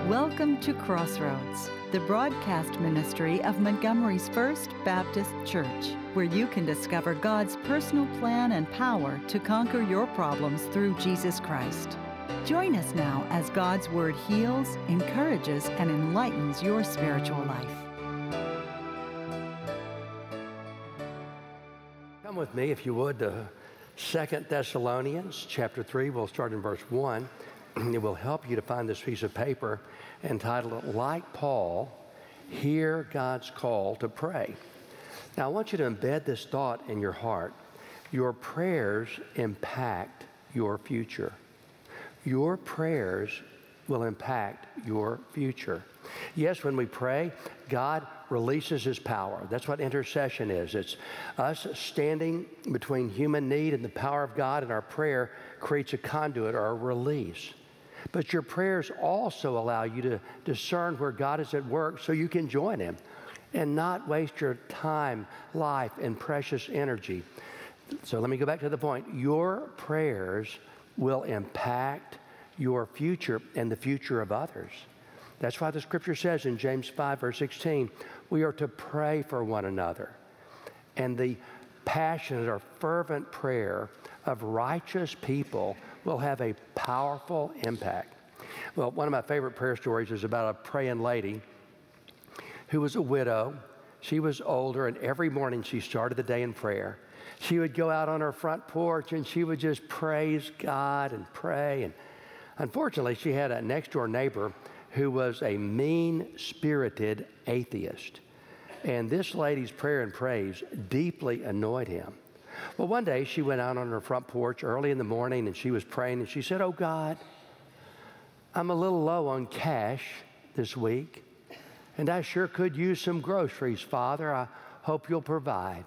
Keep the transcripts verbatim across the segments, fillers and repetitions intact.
Welcome to Crossroads, the broadcast ministry of Montgomery's First Baptist Church, where you can discover God's personal plan and power to conquer your problems through Jesus Christ. Join us now as God's Word heals, encourages, and enlightens your spiritual life. Come with me, if you would, to Second Thessalonians chapter three. We'll start in verse one. It will help you to find this piece of paper entitled, Like Paul, Hear God's Call to Pray. Now, I want you to embed this thought in your heart. Your prayers impact your future. Your prayers will impact your future. Yes, when we pray, God releases His power. That's what intercession is. It's us standing between human need and the power of God, and our prayer creates a conduit or a release. But your prayers also allow you to discern where God is at work so you can join Him and not waste your time, life, and precious energy. So let me go back to the point. Your prayers will impact your future and the future of others. That's why the scripture says in James five, verse sixteen, we are to pray for one another. And the passionate or fervent prayer of righteous people will have a powerful impact. Well, one of my favorite prayer stories is about a praying lady who was a widow. She was older, and every morning she started the day in prayer. She would go out on her front porch and she would just praise God and pray. And unfortunately, she had a next door neighbor who was a mean-spirited atheist. And this lady's prayer and praise deeply annoyed him. Well, one day she went out on her front porch early in the morning and she was praying and she said, "Oh God, I'm a little low on cash this week and I sure could use some groceries, Father. I hope you'll provide."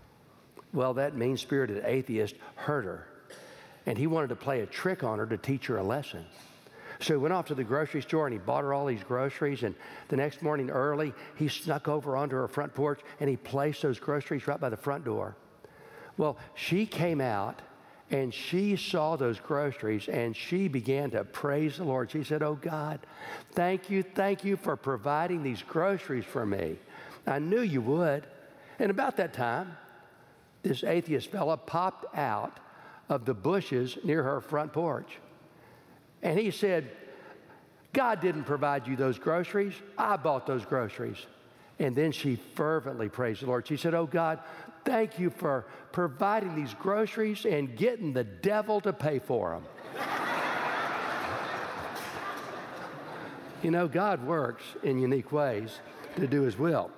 Well, that mean-spirited atheist hurt her and he wanted to play a trick on her to teach her a lesson. So he went off to the grocery store and he bought her all these groceries, and the next morning early he snuck over onto her front porch and he placed those groceries right by the front door. Well, she came out and she saw those groceries and she began to praise the Lord. She said, "Oh God, thank you, thank you for providing these groceries for me. I knew you would." And about that time, this atheist fella popped out of the bushes near her front porch. And he said, "God didn't provide you those groceries. I bought those groceries." And then she fervently praised the Lord. She said, "Oh God, thank you for providing these groceries and getting the devil to pay for them." You know, God works in unique ways to do His will.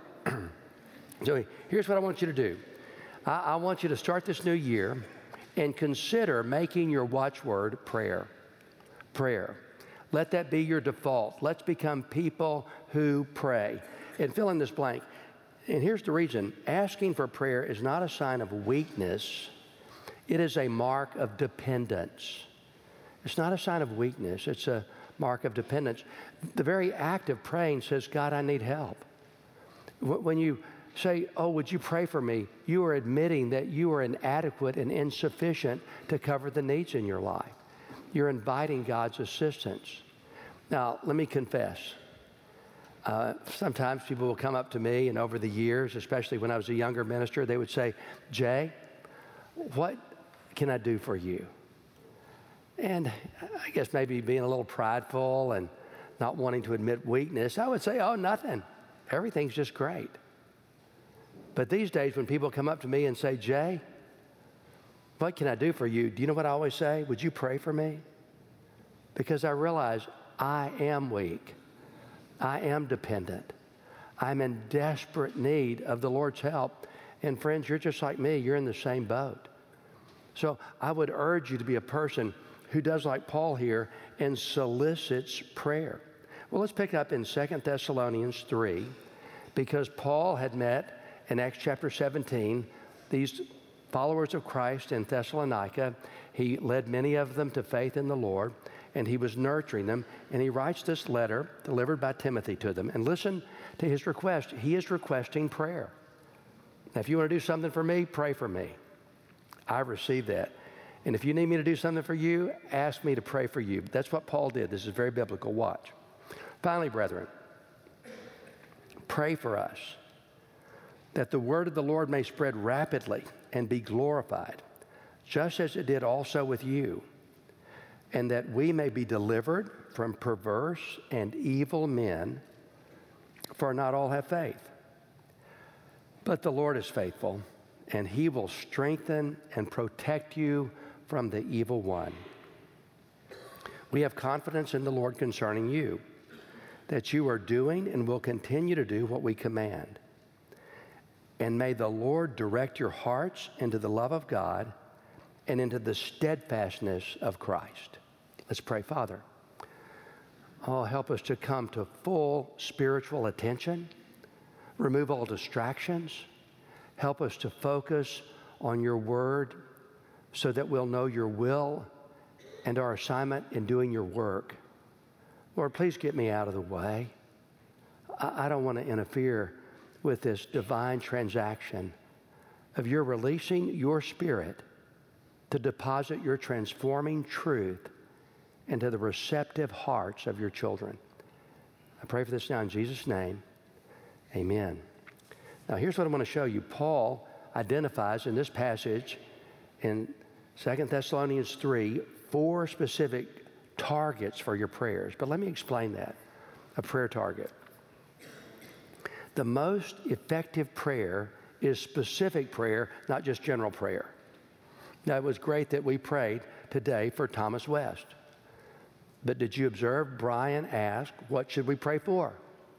So here's what I want you to do. I, I want you to start this new year and consider making your watchword prayer. Prayer. Let that be your default. Let's become people who pray. And fill in this blank. And here's the reason. Asking for prayer is not a sign of weakness. It is a mark of dependence. It's not a sign of weakness. It's a mark of dependence. The very act of praying says, "God, I need help." When you say, "Oh, would you pray for me?" you are admitting that you are inadequate and insufficient to cover the needs in your life. You're inviting God's assistance. Now, let me confess. Uh, sometimes people will come up to me, and over the years, especially when I was a younger minister, they would say, "Jay, what can I do for you?" And I guess maybe being a little prideful and not wanting to admit weakness, I would say, "Oh, nothing. Everything's just great." But these days, when people come up to me and say, "Jay, what can I do for you?" do you know what I always say? "Would you pray for me?" Because I realize I am weak. I am dependent. I'm in desperate need of the Lord's help. And friends, you're just like me. You're in the same boat. So I would urge you to be a person who does like Paul here and solicits prayer. Well, let's pick up in Second Thessalonians three, because Paul had met in Acts chapter seventeen these followers of Christ in Thessalonica. He led many of them to faith in the Lord, and he was nurturing them, and he writes this letter delivered by Timothy to them. And listen to his request. He is requesting prayer. Now, if you want to do something for me, pray for me. I receive that. And if you need me to do something for you, ask me to pray for you. That's what Paul did. This is very biblical. Watch. Finally, brethren, pray for us that the word of the Lord may spread rapidly and be glorified, just as it did also with you, and that we may be delivered from perverse and evil men, for not all have faith. But the Lord is faithful, and he will strengthen and protect you from the evil one. We have confidence in the Lord concerning you, that you are doing and will continue to do what we command. And may the Lord direct your hearts into the love of God and into the steadfastness of Christ. Let's pray. Father, oh, help us to come to full spiritual attention. Remove all distractions. Help us to focus on your word so that we'll know your will and our assignment in doing your work. Lord, please get me out of the way. I, I don't want to interfere with this divine transaction of your releasing your Spirit to deposit your transforming truth into the receptive hearts of your children. I pray for this now in Jesus' name. Amen. Now, here's what I want to show you. Paul identifies in this passage in Second Thessalonians three, four specific targets for your prayers. But let me explain that. A prayer target. The most effective prayer is specific prayer, not just general prayer. Now, it was great that we prayed today for Thomas West. But did you observe Brian asked, what should we pray for?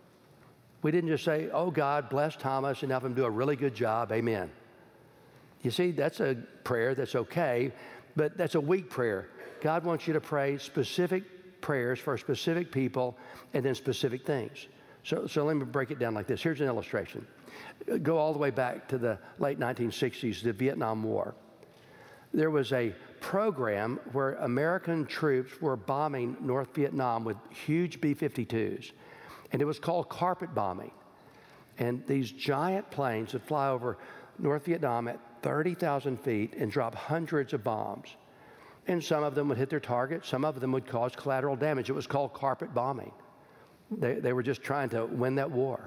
We didn't just say, oh, God, bless Thomas and have him do a really good job. Amen. You see, that's a prayer that's okay, but that's a weak prayer. God wants you to pray specific prayers for specific people and then specific things. So, so let me break it down like this. Here's an illustration. Go all the way back to the late nineteen sixties, the Vietnam War. There was a program where American troops were bombing North Vietnam with huge B fifty-twos, and it was called carpet bombing. And these giant planes would fly over North Vietnam at thirty thousand feet and drop hundreds of bombs. And some of them would hit their target, some of them would cause collateral damage. It was called carpet bombing. They, they were just trying to win that war.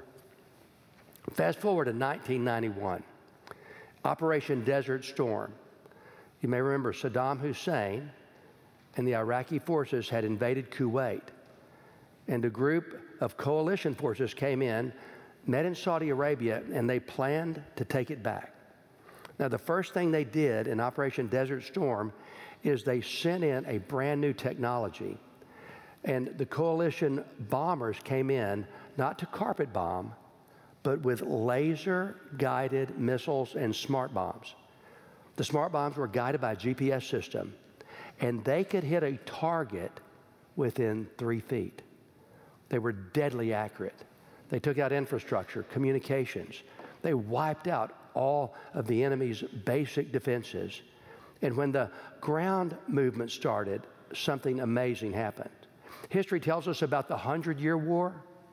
Fast forward to nineteen ninety-one, Operation Desert Storm. You may remember Saddam Hussein and the Iraqi forces had invaded Kuwait, and a group of coalition forces came in, met in Saudi Arabia, and they planned to take it back. Now, the first thing they did in Operation Desert Storm is they sent in a brand new technology, and the coalition bombers came in not to carpet bomb, but with laser-guided missiles and smart bombs. The smart bombs were guided by a G P S system, and they could hit a target within three feet. They were deadly accurate. They took out infrastructure, communications. They wiped out all of the enemy's basic defenses. And when the ground movement started, something amazing happened. History tells us about the Hundred-Year War.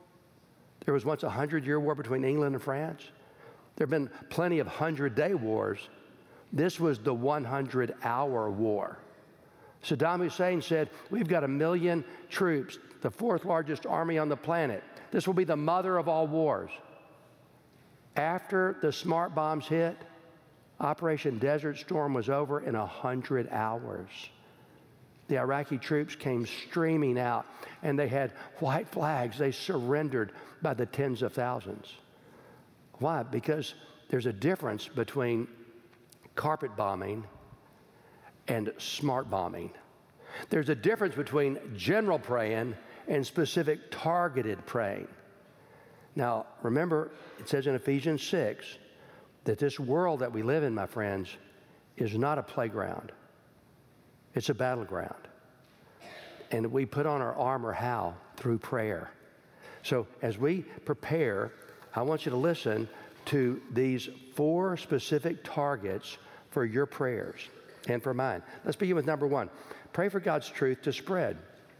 There was once a Hundred-Year War between England and France. There have been plenty of Hundred-Day Wars. This was the hundred-hour war. Saddam Hussein said, we've got a million troops, the fourth largest army on the planet. This will be the mother of all wars. After the smart bombs hit, Operation Desert Storm was over in a hundred hours. The Iraqi troops came streaming out, and they had white flags. They surrendered by the tens of thousands. Why? Because there's a difference between carpet bombing and smart bombing. There's a difference between general praying and specific targeted praying. Now, remember, it says in Ephesians six that this world that we live in, my friends, is not a playground. It's a battleground. And we put on our armor how? Through prayer. So as we prepare, I want you to listen to these four specific targets for your prayers and for mine. Let's begin with number one. Pray for God's truth to spread.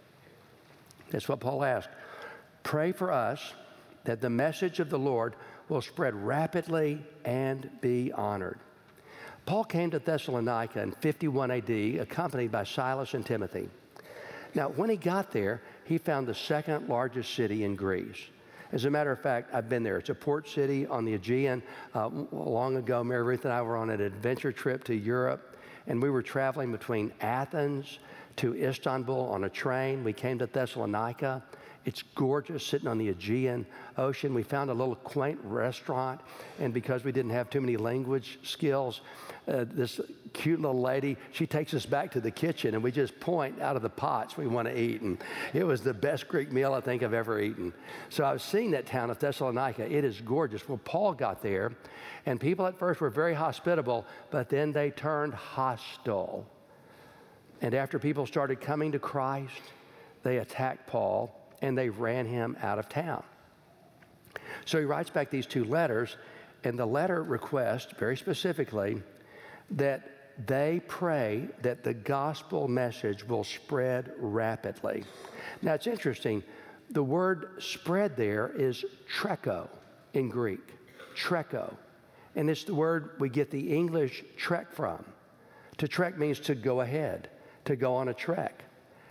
That's what Paul asked. Pray for us that the message of the Lord will spread rapidly and be honored. Paul came to Thessalonica in fifty-one A D, accompanied by Silas and Timothy. Now, when he got there, he found the second largest city in Greece. As a matter of fact, I've been there. It's a port city on the Aegean. Uh, long ago, Mary Ruth and I were on an adventure trip to Europe, and we were traveling between Athens to Istanbul on a train. We came to Thessalonica. It's gorgeous, sitting on the Aegean Ocean. We found a little quaint restaurant, and because we didn't have too many language skills, uh, this cute little lady, she takes us back to the kitchen, and we just point out of the pots we want to eat. And it was the best Greek meal I think I've ever eaten. So I've seen that town of Thessalonica. It is gorgeous. Well, Paul got there, and people at first were very hospitable, but then they turned hostile. And after people started coming to Christ, they attacked Paul, and they ran him out of town. So he writes back these two letters, and the letter requests, very specifically, that they pray that the gospel message will spread rapidly. Now, it's interesting. The word spread there is treko in Greek, treko. And it's the word we get the English trek from. To trek means to go ahead, to go on a trek.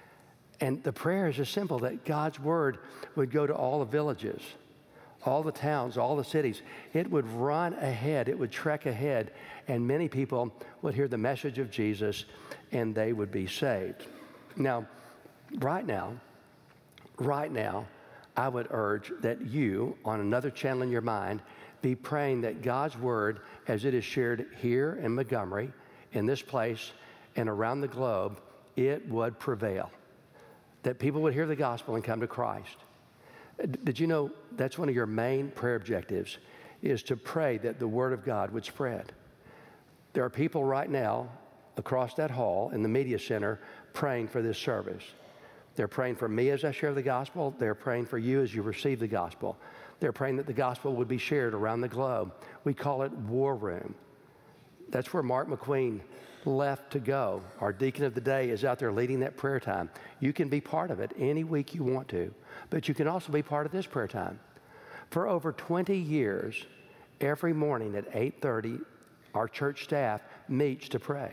And the prayer is just simple, that God's word would go to all the villages, all the towns, all the cities. It would run ahead, it would trek ahead, and many people would hear the message of Jesus and they would be saved. Now, right now, right now, I would urge that you, on another channel in your mind, be praying that God's word, as it is shared here in Montgomery, in this place, and around the globe, it would prevail. That people would hear the gospel and come to Christ. Did you know that's one of your main prayer objectives, is to pray that the word of God would spread? There are people right now across that hall in the media center praying for this service. They're praying for me as I share the gospel. They're praying for you as you receive the gospel. They're praying that the gospel would be shared around the globe. We call it War Room. That's where Mark McQueen left to go. Our deacon of the day is out there leading that prayer time. You can be part of it any week you want to, but you can also be part of this prayer time. For over twenty years, every morning at eight thirty, our church staff meets to pray.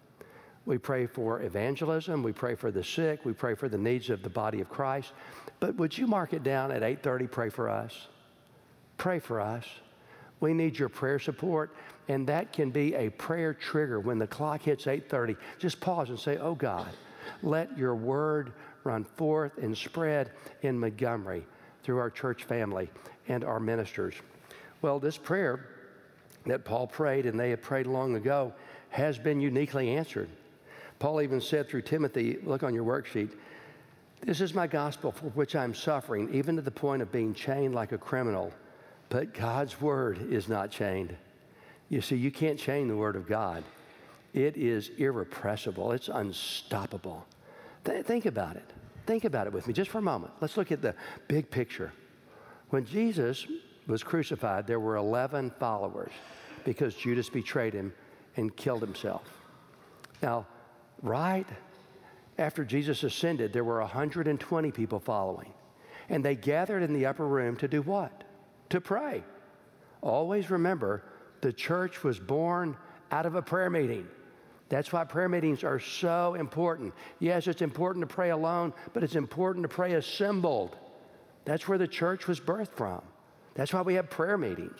We pray for evangelism, we pray for the sick, we pray for the needs of the body of Christ. But would you mark it down at eight thirty, pray for us? Pray for us. We need your prayer support, and that can be a prayer trigger. When the clock hits eight thirty, just pause and say, oh God, let your word run forth and spread in Montgomery through our church family and our ministers. Well, this prayer that Paul prayed, and they had prayed long ago, has been uniquely answered. Paul even said through Timothy, look on your worksheet, this is my gospel for which I'm suffering, even to the point of being chained like a criminal. But God's word is not chained. You see, you can't chain the word of God. It is irrepressible. It's unstoppable. Th- think about it. Think about it with me just for a moment. Let's look at the big picture. When Jesus was crucified, there were eleven followers because Judas betrayed him and killed himself. Now, right after Jesus ascended, there were one hundred twenty people following. And they gathered in the upper room to do what? To pray. Always remember, the church was born out of a prayer meeting. That's why prayer meetings are so important. Yes, it's important to pray alone, but it's important to pray assembled. That's where the church was birthed from. That's why we have prayer meetings.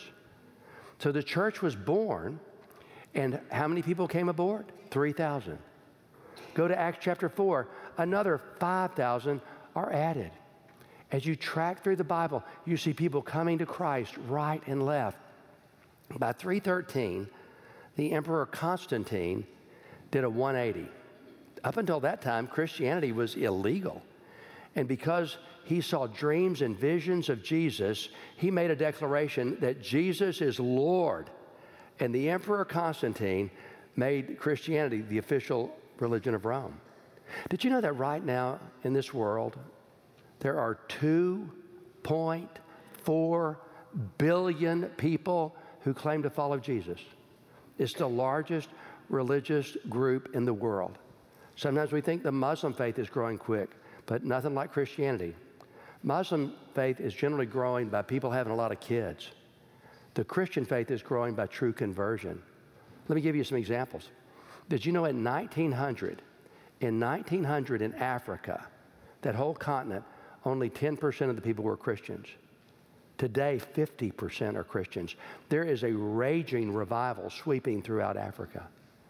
So the church was born, and how many people came aboard? three thousand. Go to Acts chapter four, another five thousand are added. As you track through the Bible, you see people coming to Christ right and left. By three thirteen, the Emperor Constantine did a one eighty. Up until that time, Christianity was illegal. And because he saw dreams and visions of Jesus, he made a declaration that Jesus is Lord. And the Emperor Constantine made Christianity the official religion of Rome. Did you know that right now in this world, there are two point four billion people who claim to follow Jesus? It's the largest religious group in the world. Sometimes we think the Muslim faith is growing quick, but nothing like Christianity. Muslim faith is generally growing by people having a lot of kids. The Christian faith is growing by true conversion. Let me give you some examples. Did you know in nineteen hundred, in nineteen hundred in Africa, that whole continent, only ten percent of the people were Christians. Today, fifty percent are Christians. There is a raging revival sweeping throughout Africa.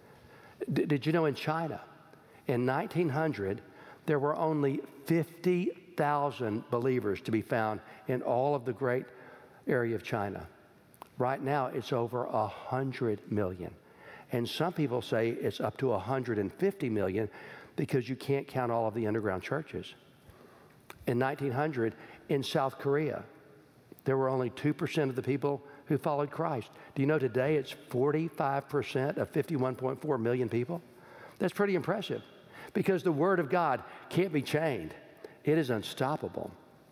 D- did you know in China, in nineteen hundred, there were only fifty thousand believers to be found in all of the great area of China. Right now, it's over one hundred million. And some people say it's up to one hundred fifty million because you can't count all of the underground churches. In nineteen hundred, in South Korea, there were only two percent of the people who followed Christ. Do you know today it's forty-five percent of fifty-one point four million people? That's pretty impressive because the Word of God can't be chained. It is unstoppable.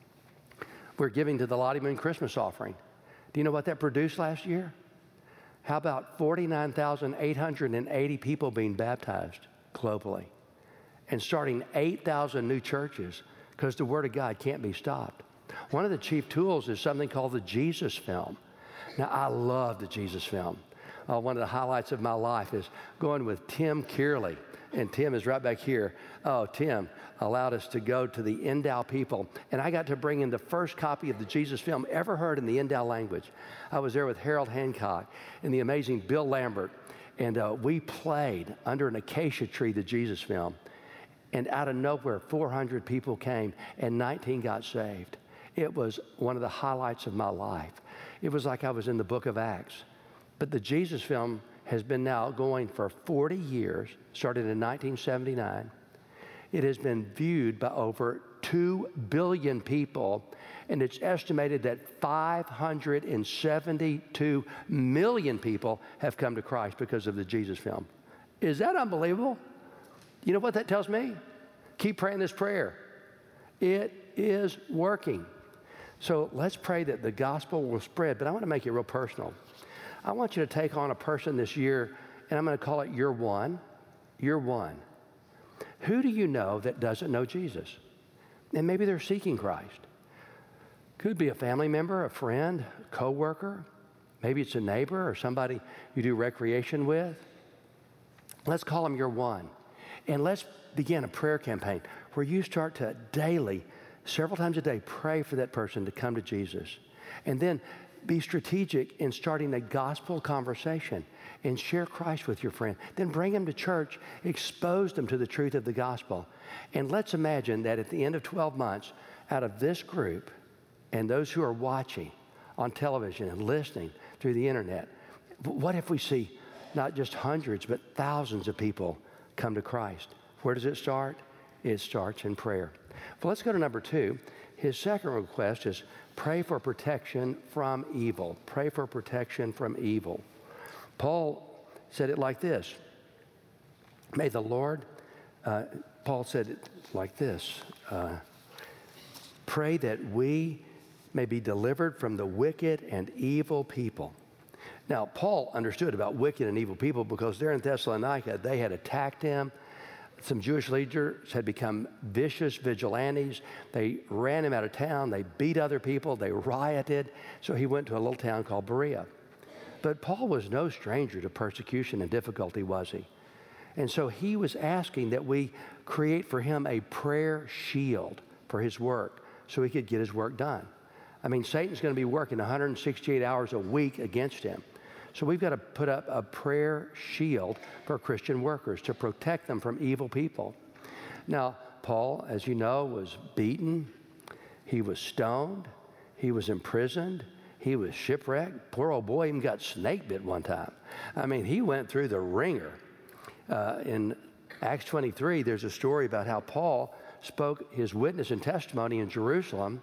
We're giving to the Lottie Moon Christmas offering. Do you know what that produced last year? How about forty-nine thousand eight hundred eighty people being baptized globally and starting eight thousand new churches because the Word of God can't be stopped. One of the chief tools is something called the Jesus Film. Now, I love the Jesus Film. Uh, one of the highlights of my life is going with Tim Kearley. And Tim is right back here. Oh, Tim allowed us to go to the Indau people. And I got to bring in the first copy of the Jesus Film ever heard in the Indau language. I was there with Harold Hancock and the amazing Bill Lambert. And uh, we played under an acacia tree the Jesus Film. And out of nowhere, four hundred people came and nineteen got saved. It was one of the highlights of my life. It was like I was in the book of Acts. But the Jesus Film has been now going for forty years, started in nineteen seventy-nine. It has been viewed by over two billion people, and it's estimated that five hundred seventy-two million people have come to Christ because of the Jesus Film. Is that unbelievable? You know what that tells me? Keep praying this prayer. It is working. So let's pray that the gospel will spread, but I want to make it real personal. I want you to take on a person this year, and I'm going to call it year one. Year one. Who do you know that doesn't know Jesus? And maybe they're seeking Christ. Could be a family member, a friend, a coworker. Maybe it's a neighbor or somebody you do recreation with. Let's call them year one. And let's begin a prayer campaign where you start to daily, several times a day, pray for that person to come to Jesus. And then be strategic in starting a gospel conversation and share Christ with your friend. Then bring them to church, expose them to the truth of the gospel. And let's imagine that at the end of twelve months, out of this group and those who are watching on television and listening through the internet, what if we see not just hundreds, but thousands of people come to Christ? Where does it start? It starts in prayer. Well, let's go to number two. His second request is pray for protection from evil. Pray for protection from evil. Paul said it like this. May the Lord, uh, Paul said it like this. Uh, pray that we may be delivered from the wicked and evil people. Now, Paul understood about wicked and evil people because there in Thessalonica, they had attacked him. Some Jewish leaders had become vicious vigilantes. They ran him out of town. They beat other people. They rioted. So he went to a little town called Berea. But Paul was no stranger to persecution and difficulty, was he? And so he was asking that we create for him a prayer shield for his work so he could get his work done. I mean, Satan's going to be working one hundred sixty-eight hours a week against him. So we've got to put up a prayer shield for Christian workers to protect them from evil people. Now, Paul, as you know, was beaten. He was stoned. He was imprisoned. He was shipwrecked. Poor old boy even got snake bit one time. I mean, he went through the ringer. Uh, in Acts twenty-three, there's a story about how Paul spoke his witness and testimony in Jerusalem.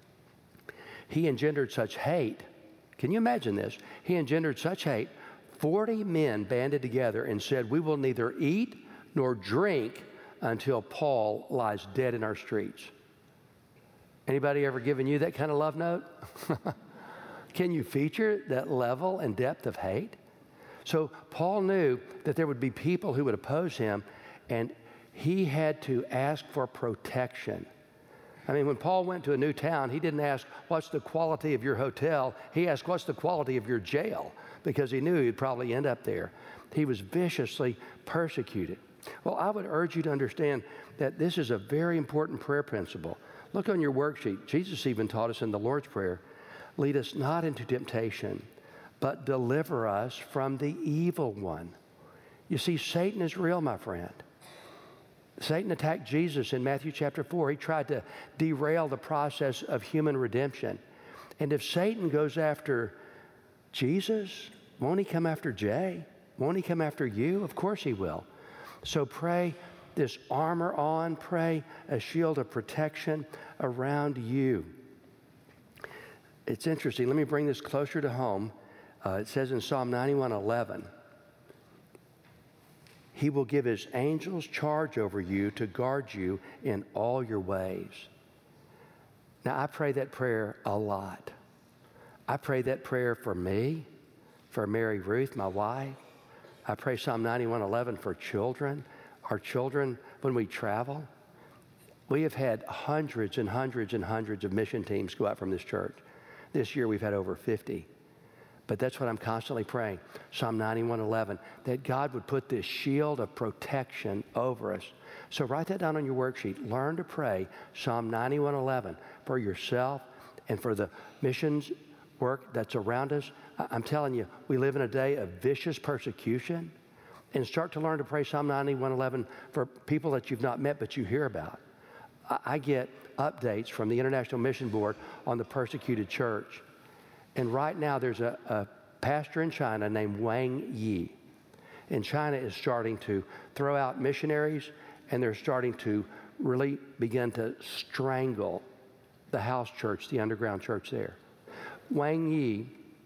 He engendered such hate. Can you imagine this? He engendered such hate. forty men banded together and said, we will neither eat nor drink until Paul lies dead in our streets. Anybody ever given you that kind of love note? Can you feature that level and depth of hate? So Paul knew that there would be people who would oppose him, and he had to ask for protection. I mean, when Paul went to a new town, he didn't ask, what's the quality of your hotel? He asked, what's the quality of your jail? Because he knew he'd probably end up there. He was viciously persecuted. Well, I would urge you to understand that this is a very important prayer principle. Look on your worksheet. Jesus even taught us in the Lord's Prayer, lead us not into temptation, but deliver us from the evil one. You see, Satan is real, my friend. Satan attacked Jesus in Matthew chapter four. He tried to derail the process of human redemption. And if Satan goes after Jesus, won't he come after Jay? Won't he come after you? Of course he will. So pray this armor on. Pray a shield of protection around you. It's interesting. Let me bring this closer to home. Uh, it says in Psalm ninety-one eleven, He will give His angels charge over you to guard you in all your ways. Now, I pray that prayer a lot. I pray that prayer for me, for Mary Ruth, my wife. I pray Psalm ninety-one eleven for children, our children when we travel. We have had hundreds and hundreds and hundreds of mission teams go out from this church. This year we've had over fifty. But that's what I'm constantly praying, Psalm ninety-one eleven, that God would put this shield of protection over us. So write that down on your worksheet. Learn to pray Psalm ninety-one eleven for yourself and for the missions work that's around us. I'm telling you, we live in a day of vicious persecution. And start to learn to pray Psalm ninety-one eleven for people that you've not met but you hear about. I get updates from the International Mission Board on the persecuted church. And right now there's a, a pastor in China named Wang Yi. And China is starting to throw out missionaries, and they're starting to really begin to strangle the house church, the underground church there. Wang Yi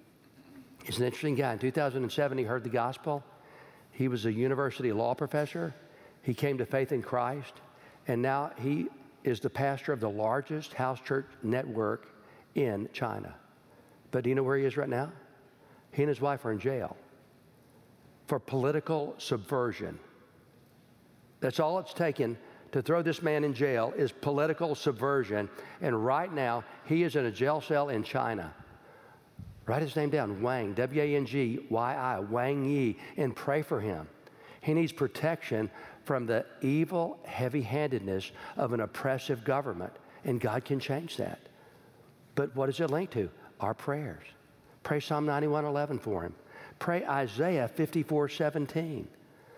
is an interesting guy. In two thousand seven, he heard the gospel. He was a university law professor. He came to faith in Christ, and now he is the pastor of the largest house church network in China. But do you know where he is right now? He and his wife are in jail for political subversion. That's all it's taken to throw this man in jail is political subversion. And right now, he is in a jail cell in China. Write his name down, Wang, W A N G Y I, Wang Yi, and pray for him. He needs protection from the evil heavy-handedness of an oppressive government, and God can change that. But what does it link to? Our prayers. Pray Psalm ninety-one eleven for him. Pray Isaiah fifty-four seventeen.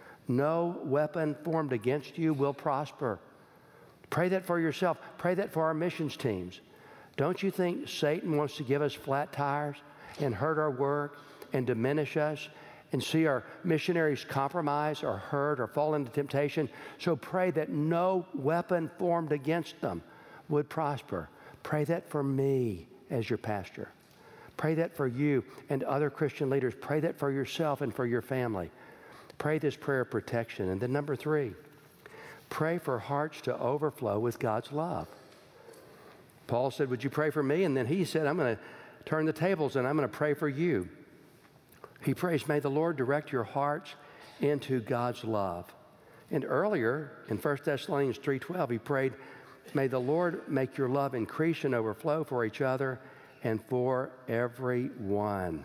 No weapon formed against you will prosper. Pray that for yourself. Pray that for our missions teams. Don't you think Satan wants to give us flat tires and hurt our work and diminish us and see our missionaries compromise or hurt or fall into temptation? So pray that no weapon formed against them would prosper. Pray that for me as your pastor. Pray that for you and other Christian leaders. Pray that for yourself and for your family. Pray this prayer of protection. And then number three, pray for hearts to overflow with God's love. Paul said, would you pray for me? And then he said, I'm going to turn the tables and I'm going to pray for you. He prays, may the Lord direct your hearts into God's love. And earlier in First Thessalonians three twelve, he prayed, may the Lord make your love increase and overflow for each other and for everyone.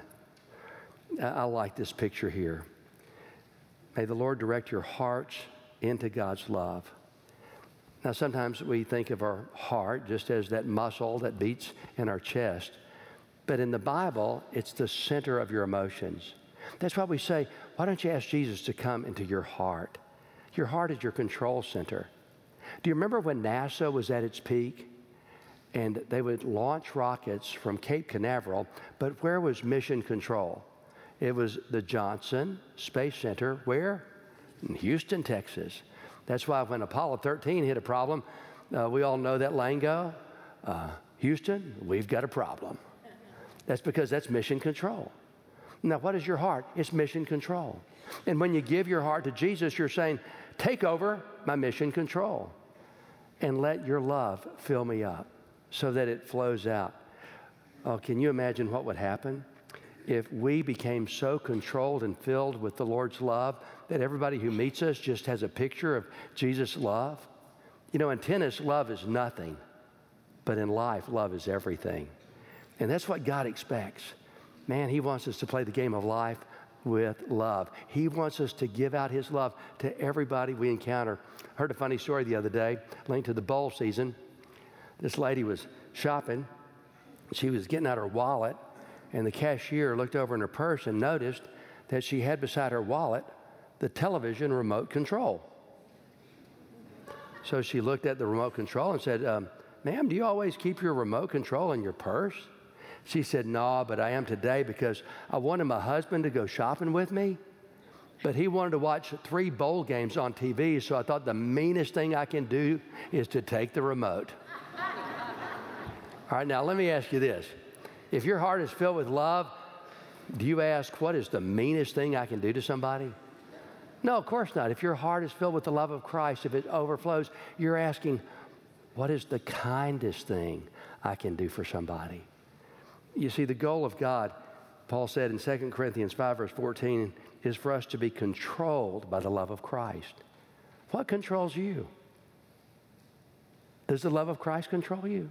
I like this picture here. May the Lord direct your hearts into God's love. Now, sometimes we think of our heart just as that muscle that beats in our chest. But in the Bible, it's the center of your emotions. That's why we say, why don't you ask Jesus to come into your heart? Your heart is your control center. Do you remember when NASA was at its peak? And they would launch rockets from Cape Canaveral, but where was mission control? It was the Johnson Space Center. Where? In Houston, Texas. That's why when Apollo thirteen hit a problem, uh, we all know that lingo. Uh, Houston, we've got a problem. That's because that's mission control. Now, what is your heart? It's mission control. And when you give your heart to Jesus, you're saying, take over my mission control and let your love fill me up so that it flows out. Oh, can you imagine what would happen if we became so controlled and filled with the Lord's love that everybody who meets us just has a picture of Jesus' love? You know, in tennis, love is nothing, but in life, love is everything. And that's what God expects. Man, He wants us to play the game of life with love. He wants us to give out His love to everybody we encounter. I heard a funny story the other day linked to the bowl season. this lady was shopping. She was getting out her wallet, and the cashier looked over in her purse and noticed that she had beside her wallet the television remote control. So she looked at the remote control and said, um, ma'am, do you always keep your remote control in your purse? She said, no, but I am today because I wanted my husband to go shopping with me, but he wanted to watch three bowl games on T V, so I thought the meanest thing I can do is to take the remote. All right, now let me ask you this. If your heart is filled with love, do you ask, what is the meanest thing I can do to somebody? No, of course not. If your heart is filled with the love of Christ, if it overflows, you're asking, what is the kindest thing I can do for somebody? You see, the goal of God, Paul said in Second Corinthians five, verse fourteen, is for us to be controlled by the love of Christ. What controls you? Does the love of Christ control you?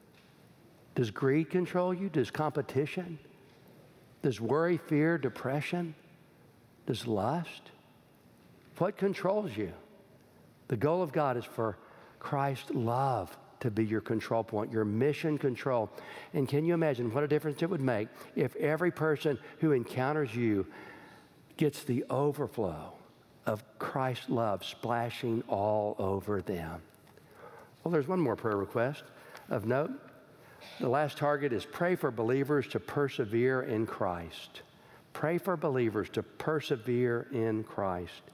Does greed control you? Does competition? Does worry, fear, depression? Does lust? What controls you? The goal of God is for Christ's love to be your control point, your mission control. And can you imagine what a difference it would make if every person who encounters you gets the overflow of Christ's love splashing all over them? Well, there's one more prayer request of note. The last target is pray for believers to persevere in Christ. Pray for believers to persevere in Christ.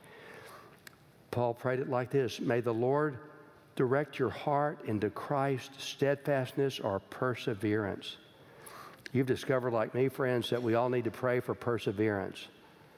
Paul prayed it like this: may the Lord direct your heart into Christ's steadfastness or perseverance. You've discovered, like me, friends, that we all need to pray for perseverance.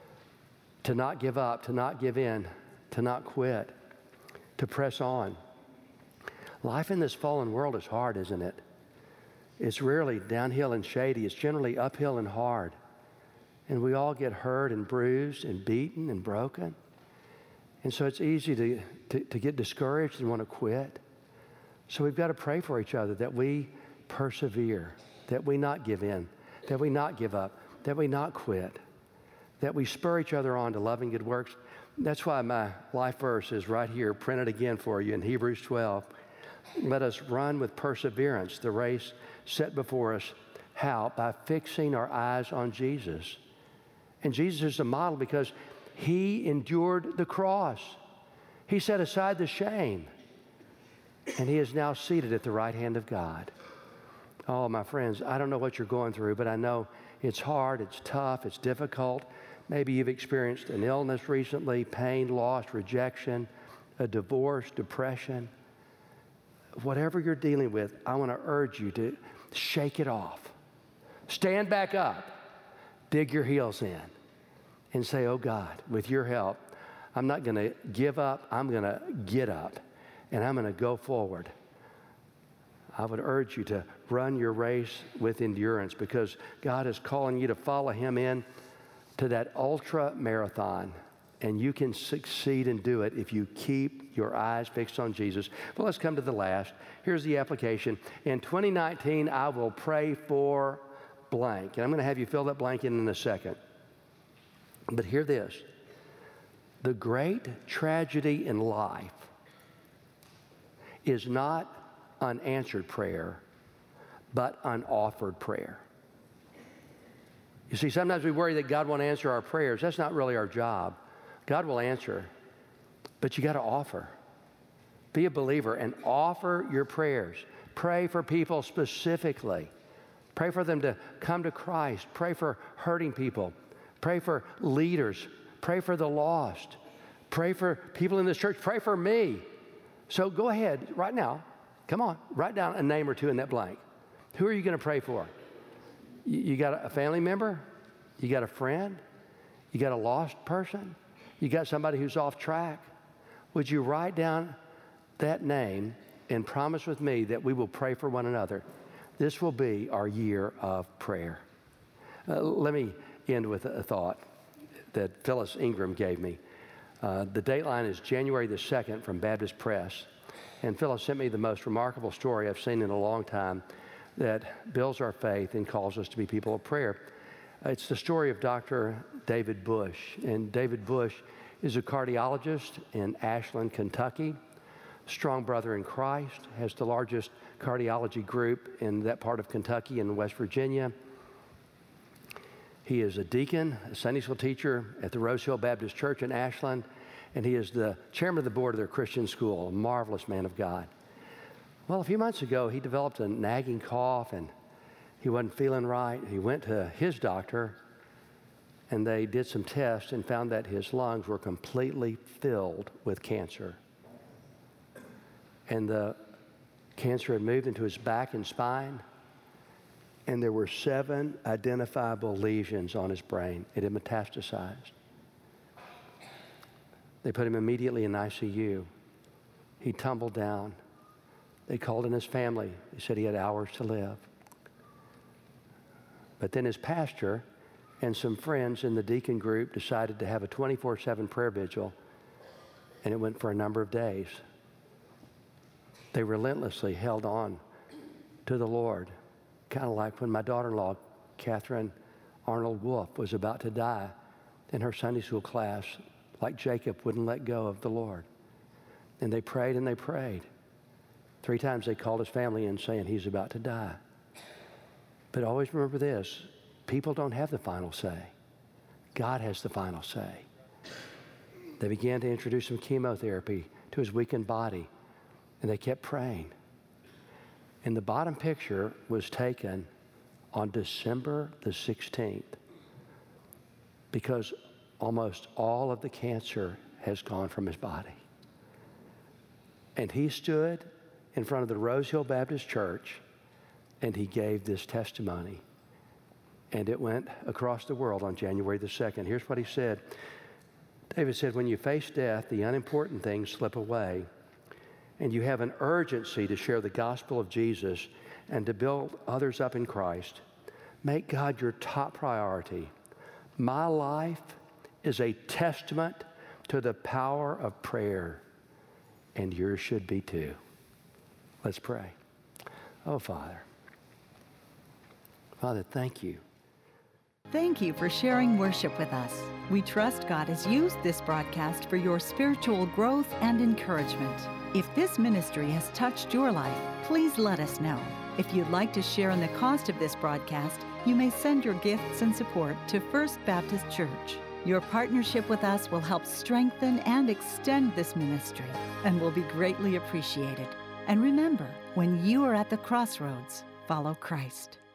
To not give up, to not give in, to not quit, to press on. Life in this fallen world is hard, isn't it? It's rarely downhill and shady. It's generally uphill and hard. And we all get hurt and bruised and beaten and broken. And so it's easy to, to, to get discouraged and want to quit. So we've got to pray for each other that we persevere, that we not give in, that we not give up, that we not quit, that we spur each other on to love and good works. That's why my life verse is right here, printed again for you in Hebrews twelve. Let us run with perseverance the race set before us. How? By fixing our eyes on Jesus. And Jesus is the model because He endured the cross. He set aside the shame. And He is now seated at the right hand of God. Oh, my friends, I don't know what you're going through, but I know it's hard, it's tough, it's difficult. Maybe you've experienced an illness recently, pain, loss, rejection, a divorce, depression. Whatever you're dealing with, I want to urge you to shake it off. Stand back up. Dig your heels in. And say, oh God, with your help, I'm not going to give up. I'm going to get up. And I'm going to go forward. I would urge you to run your race with endurance because God is calling you to follow Him in to that ultra marathon. And you can succeed and do it if you keep your eyes fixed on Jesus. Well, let's come to the last. Here's the application. In twenty nineteen, I will pray for blank. And I'm going to have you fill that blank in in a second. But hear this. The great tragedy in life is not unanswered prayer, but unoffered prayer. You see, sometimes we worry that God won't answer our prayers. That's not really our job. God will answer, but you got to offer. Be a believer and offer your prayers. Pray for people specifically. Pray for them to come to Christ. Pray for hurting people. Pray for leaders. Pray for the lost. Pray for people in this church. Pray for me. So go ahead right now. Come on, write down a name or two in that blank. Who are you going to pray for? You, you got a family member? You got a friend? You got a lost person? You got somebody who's off track? Would you write down that name and promise with me that we will pray for one another? This will be our year of prayer. Uh, let me end with a thought that Phyllis Ingram gave me. Uh, the dateline is January the second from Baptist Press. And Phyllis sent me the most remarkable story I've seen in a long time that builds our faith and calls us to be people of prayer. It's the story of Doctor David Bush. And David Bush is a cardiologist in Ashland, Kentucky. strong brother in Christ, has the largest cardiology group in that part of Kentucky and West Virginia. He is a deacon, a Sunday school teacher at the Rose Hill Baptist Church in Ashland, and he is the chairman of the board of their Christian school, a marvelous man of God. Well, a few months ago, he developed a nagging cough, and he wasn't feeling right. He went to his doctor, and they did some tests and found that his lungs were completely filled with cancer. And the cancer had moved into his back and spine, and there were seven identifiable lesions on his brain. It had metastasized. They put him immediately in I C U. He tumbled down. They called in his family. They said he had hours to live. But then his pastor and some friends in the deacon group decided to have a twenty-four seven prayer vigil, and it went for a number of days. They relentlessly held on to the Lord, kind of like when my daughter-in-law, Catherine Arnold Wolf, was about to die in her Sunday school class, like Jacob wouldn't let go of the Lord. And they prayed and they prayed. Three times they called his family in saying he's about to die. But always remember this, people don't have the final say. God has the final say. They began to introduce some chemotherapy to his weakened body, and they kept praying. And the bottom picture was taken on December the sixteenth, because almost all of the cancer has gone from his body. And he stood in front of the Rose Hill Baptist Church, and he gave this testimony. And it went across the world on January the second. Here's what he said. David said, when you face death, the unimportant things slip away, and you have an urgency to share the gospel of Jesus and to build others up in Christ. Make God your top priority. My life is a testament to the power of prayer, and yours should be too. Let's pray. Oh, Father. Father, thank you. Thank you for sharing worship with us. We trust God has used this broadcast for your spiritual growth and encouragement. If this ministry has touched your life, please let us know. If you'd like to share in the cost of this broadcast, you may send your gifts and support to First Baptist Church. Your partnership with us will help strengthen and extend this ministry and will be greatly appreciated. And remember, when you are at the crossroads, follow Christ.